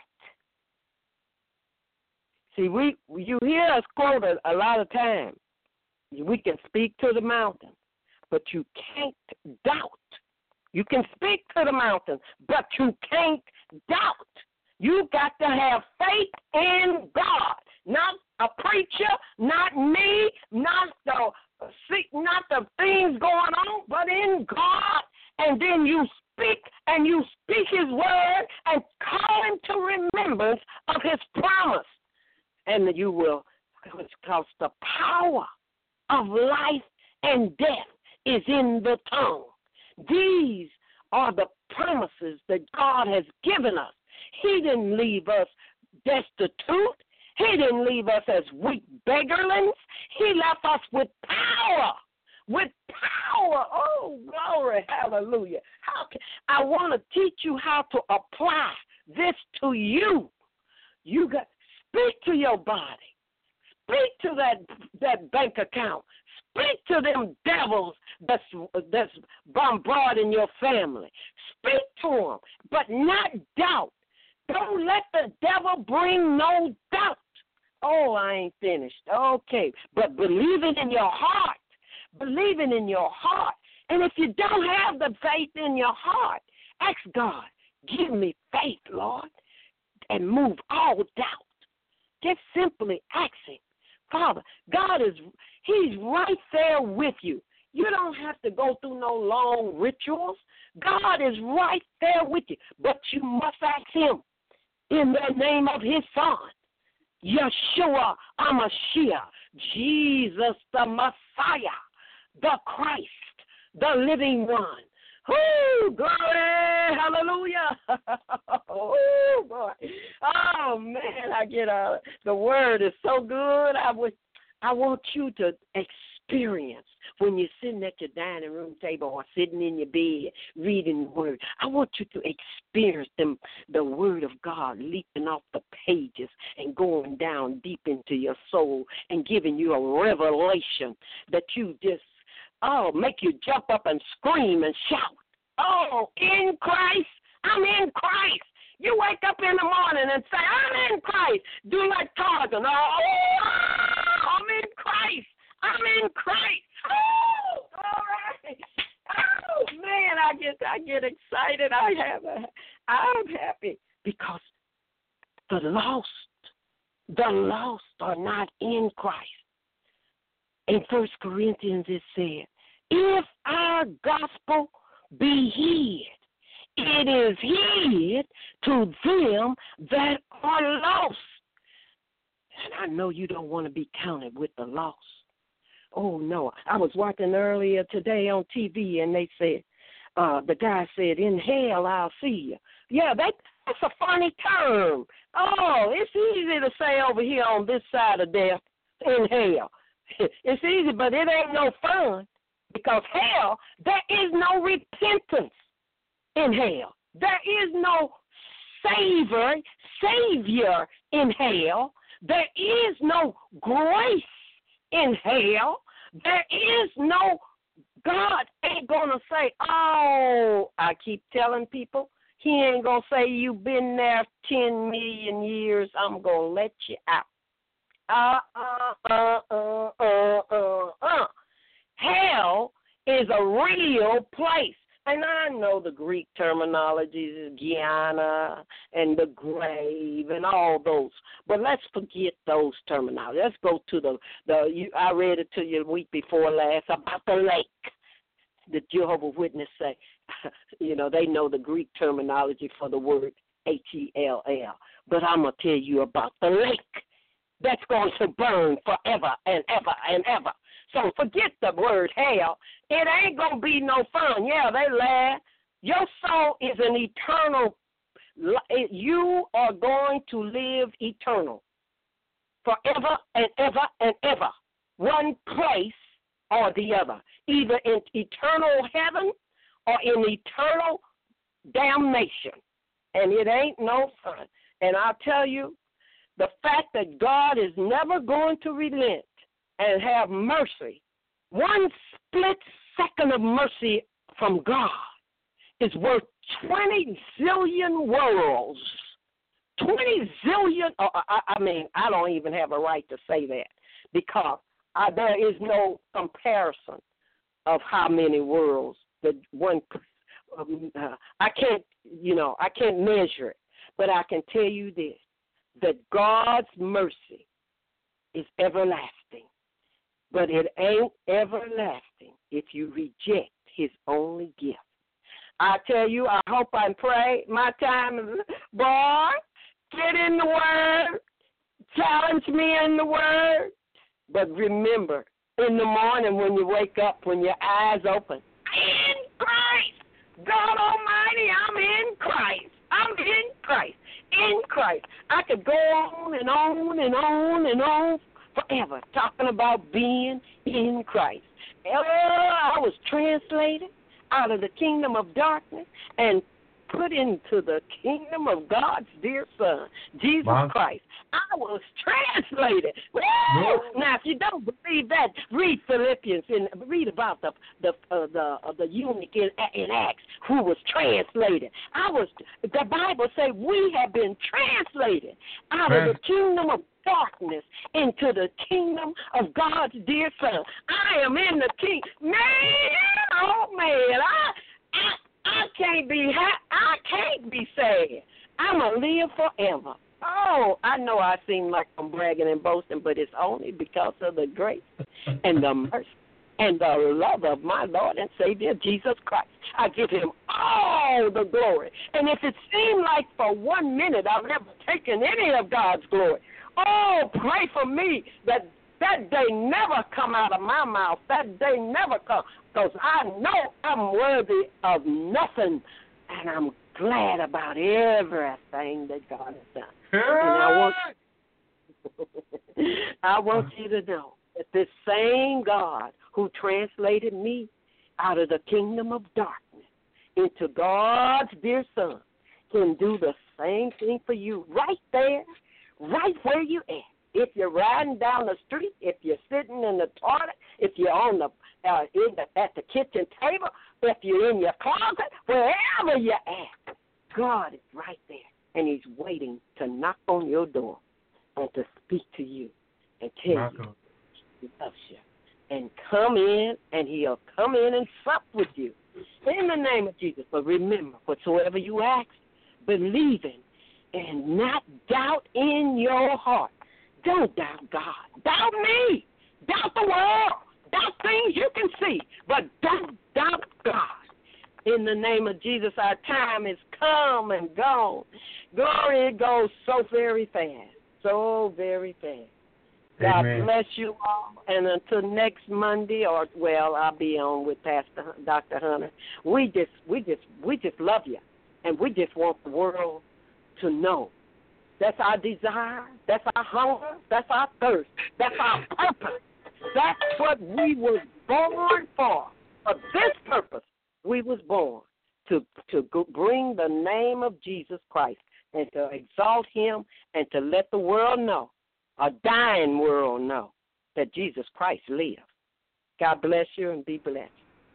See, you hear us quote a lot of times. We can speak to the mountain, but you can't doubt. You can speak to the mountain, but you can't doubt. You got to have faith in God, not a preacher, not me, not the things going on, but in God. And then you speak, and you speak His word, and call Him to remembrance of His promise, and you will, because the power of life and death is in the tongue. These are the promises that God has given us. He didn't leave us destitute. He didn't leave us as weak beggarlings. He left us with power. With power. Oh, glory, hallelujah. I want to teach you how to apply this to you. You got speak to your body. Speak to that bank account. Speak to them devils that's bombarding your family. Speak to them, but not doubt. Don't let the devil bring no doubt. Oh, I ain't finished. Okay, but believe it in your heart. Believe it in your heart. And if you don't have the faith in your heart, ask God, give me faith, Lord, and move all doubt. Just simply ask Him. Father, He's right there with you. You don't have to go through no long rituals. God is right there with you. But you must ask Him in the name of His Son, Yeshua HaMashiach, Jesus the Messiah, the Christ, the living one, Oh, glory, hallelujah. Oh, boy. Oh, man, I get the word is so good. I want you to experience when you're sitting at your dining room table or sitting in your bed reading the word. I want you to experience the word of God leaping off the pages and going down deep into your soul and giving you a revelation that you just, make you jump up and scream and shout. Oh, in Christ, I'm in Christ. You wake up in the morning and say, I'm in Christ. Do like Tarzan. Oh, I'm in Christ. I'm in Christ. Oh, all right. Oh, man, I get excited. I'm happy because the lost are not in Christ. In 1 Corinthians it said, if our gospel be hid, it is hid to them that are lost. And I know you don't want to be counted with the lost. Oh, no. I was watching earlier today on TV, and they said, the guy said, in hell I'll see you. Yeah, that's a funny term. Oh, it's easy to say over here on this side of death, in hell. It's easy, but it ain't no fun. Because hell, there is no repentance in hell. There is no savior in hell. There is no grace in hell. There is no, God ain't going to say, oh, I keep telling people, he ain't going to say you've been there 10 million years, I'm going to let you out. Hell is a real place. And I know the Greek terminologies is Gehenna and the grave and all those. But let's forget those terminologies. Let's go to I read it to you the week before last about the lake. The Jehovah's Witnesses say, they know the Greek terminology for the word Hell. But I'm going to tell you about the lake that's going to burn forever and ever and ever. So forget the word hell. It ain't going to be no fun. Yeah, they laugh. Your soul is an eternal. You are going to live eternal forever and ever and ever. One place or the other. Either in eternal heaven or in eternal damnation. And it ain't no fun. And I'll tell you, the fact that God is never going to relent and have mercy, one split second of mercy from God is worth 20 zillion worlds. 20 zillion, I don't even have a right to say that because there is no comparison of how many worlds that one, I can't measure it, but I can tell you this, that God's mercy is everlasting. But it ain't everlasting if you reject his only gift. I tell you, I hope and pray my time is, boy, get in the Word, challenge me in the Word. But remember, in the morning when you wake up, when your eyes open, in Christ, God Almighty, I'm in Christ. I'm in Christ. In Christ. I could go on and on and on and on forever, talking about being in Christ. I was translated out of the kingdom of darkness and put into the kingdom of God's dear Son, Jesus Christ. I was translated. Well, now, if you don't believe that, read Philippians and read about the eunuch in Acts who was translated. The Bible says we have been translated out of the kingdom of darkness into the kingdom of God's dear Son. I am in the kingdom. Man, oh man, I can't be sad. I'm going to live forever. Oh, I know I seem like I'm bragging and boasting, but it's only because of the grace and the mercy and the love of my Lord and Savior, Jesus Christ. I give him all the glory. And if it seemed like for 1 minute I've never taken any of God's glory, oh, pray for me that That day never come out of my mouth. That day never come, because I know I'm worthy of nothing, and I'm glad about everything that God has done. Hey! And I want you to know that this same God who translated me out of the kingdom of darkness into God's dear Son can do the same thing for you right there, right where you at. If you're riding down the street, if you're sitting in the toilet, if you're on at the kitchen table, if you're in your closet, wherever you're at, God is right there, and He's waiting to knock on your door and to speak to you and tell you He loves you. And come in, and He'll come in and sup with you in the name of Jesus. But remember, whatsoever you ask, believing and not doubt in your heart. Don't doubt God. Doubt me. Doubt the world. Doubt things you can see. But don't doubt God. In the name of Jesus, our time is come and gone. Glory, it goes so very fast. So very fast. God Amen. bless you all. And until next Monday, I'll be on with Pastor Dr. Hunter. We just love you. And we just want the world to know. That's our desire. That's our hunger. That's our thirst. That's our purpose. That's what we were born for. For this purpose, we was born to bring the name of Jesus Christ and to exalt Him and to let the world know, a dying world know, that Jesus Christ lives. God bless you and be blessed.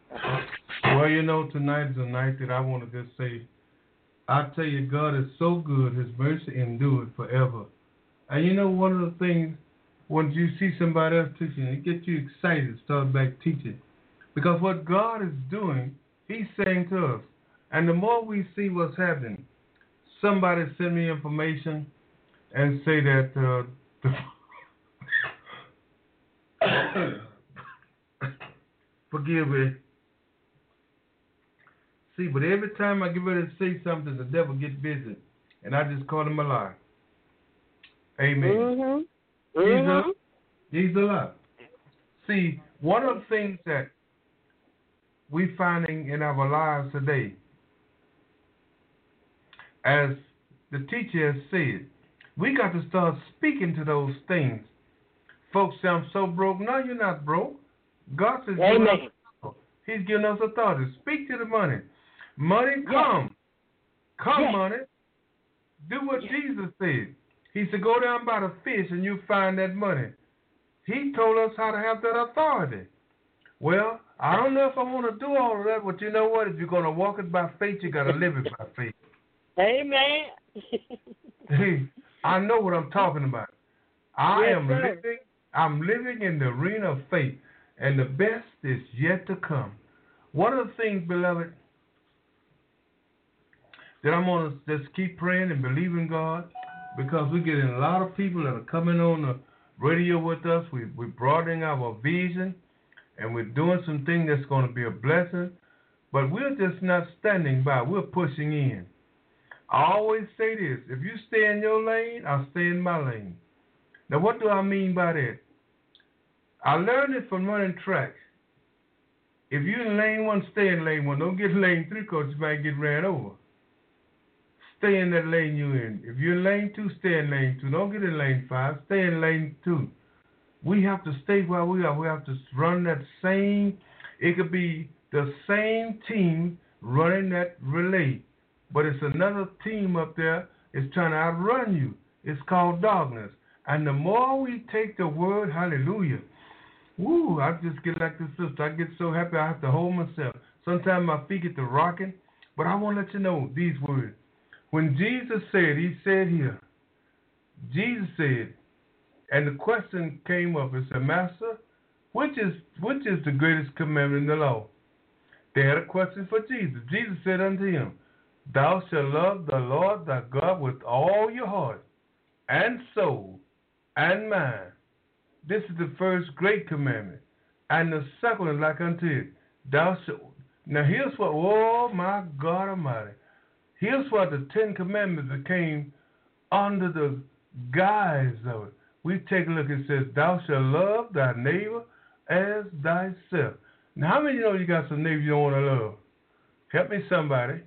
Well, tonight is a night that I want to just say, I tell you, God is so good. His mercy endures forever. And one of the things, when you see somebody else teaching, it gets you excited to start back teaching. Because what God is doing, He's saying to us. And the more we see what's happening, somebody send me information and say that forgive me. See, but every time I get ready to say something, the devil gets busy, and I just call him a lie. Amen. Mm-hmm. He's a lie. See, one of the things that we're finding in our lives today, as the teacher has said, we got to start speaking to those things. Folks say, I'm so broke. No, you're not broke. God says, He's giving us authority. Speak to the money. Money, come. Come, money. Do what Jesus said. He said, go down by the fish and you find that money. He told us how to have that authority. Well, I don't know if I want to do all of that, but you know what? If you're going to walk it by faith, you got to live it by faith. Amen. Hey, I know what I'm talking about. I'm living in the arena of faith, and the best is yet to come. One of the things, beloved, that I'm going to just keep praying and believing God, because we're getting a lot of people that are coming on the radio with us. We're broadening our vision, and we're doing some things that's going to be a blessing, but we're just not standing by. We're pushing in. I always say this, if you stay in your lane, I'll stay in my lane. Now, what do I mean by that? I learned it from running track. If you're in lane 1, stay in lane 1. Don't get in lane 3 because you might get ran over. Stay in that lane you're in. If you're in lane 2, stay in lane 2. Don't get in lane 5. Stay in lane 2. We have to stay where we are. We have to run that same, it could be the same team running that relay, but it's another team up there is trying to outrun you. It's called darkness. And the more we take the word, hallelujah, I just get like this sister. I get so happy I have to hold myself. Sometimes my feet get to rocking, but I want to let you know these words. When Jesus said, He said here, Jesus said, and the question came up, it said, Master, which is the greatest commandment in the law? They had a question for Jesus. Jesus said unto him, Thou shalt love the Lord thy God with all your heart and soul and mind. This is the first great commandment. And the second is like unto it. Thou shalt. Now here's what, oh my God Almighty. Here's what the 10 Commandments that came under the guise of it. we take a look. It says, thou shalt love thy neighbor as thyself. Now, how many of you know you got some neighbors you don't want to love? Help me, somebody.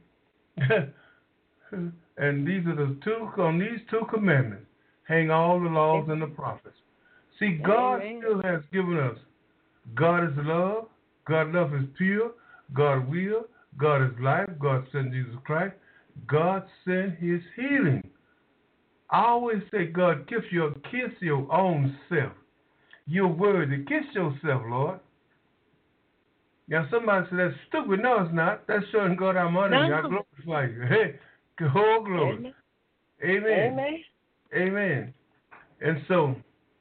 And these are on these two commandments hang all the laws and the prophets. See, God still has given us. God is love. God love is pure. God will. God is life. God sent Jesus Christ. God sent his healing. I always say, God, kiss your own self. You're worthy. Kiss yourself, Lord. Now, somebody said, that's stupid. No, it's not. That's showing God I'm honoring you. I glorify you. Hey, whole glory. Amen. Amen. Amen. And so,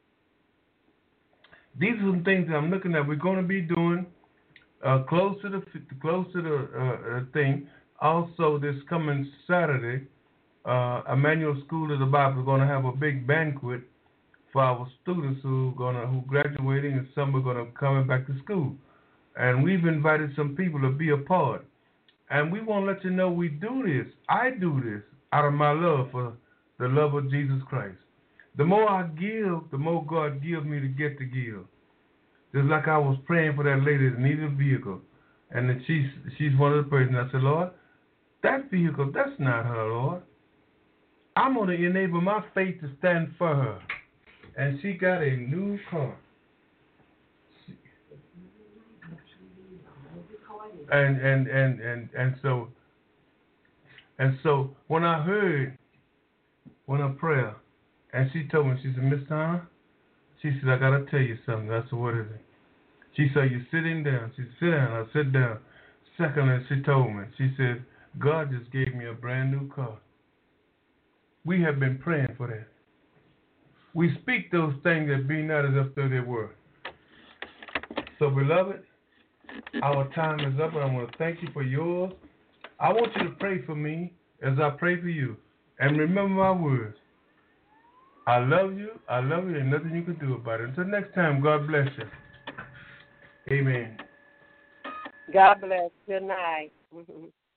these are some things that I'm looking at. We're going to be doing close to the thing. Also, this coming Saturday, Emmanuel School of the Bible is going to have a big banquet for our students who graduating, and some are going to coming back to school. And we've invited some people to be a part. And we want to let you know we do this. I do this out of my love for the love of Jesus Christ. The more I give, the more God gives me to get to give. Just like I was praying for that lady that needed a vehicle. And then she's one of the persons. I said, Lord, that vehicle, that's not her, Lord. I'm going to enable my faith to stand for her. And she got a new car. And so when I heard a prayer, and she told me, she said, Miss Tom, she said, I gotta tell you something. I said, what is it? She said, you're sitting down. She said, sit down. I sit down. Secondly, she told me, she said, God just gave me a brand new car. We have been praying for that. We speak those things that be not as if they were. So, beloved, our time is up, and I want to thank you for yours. I want you to pray for me as I pray for you. And remember my words. I love you. I love you. There's nothing you can do about it. Until next time, God bless you. Amen. God bless. Good night.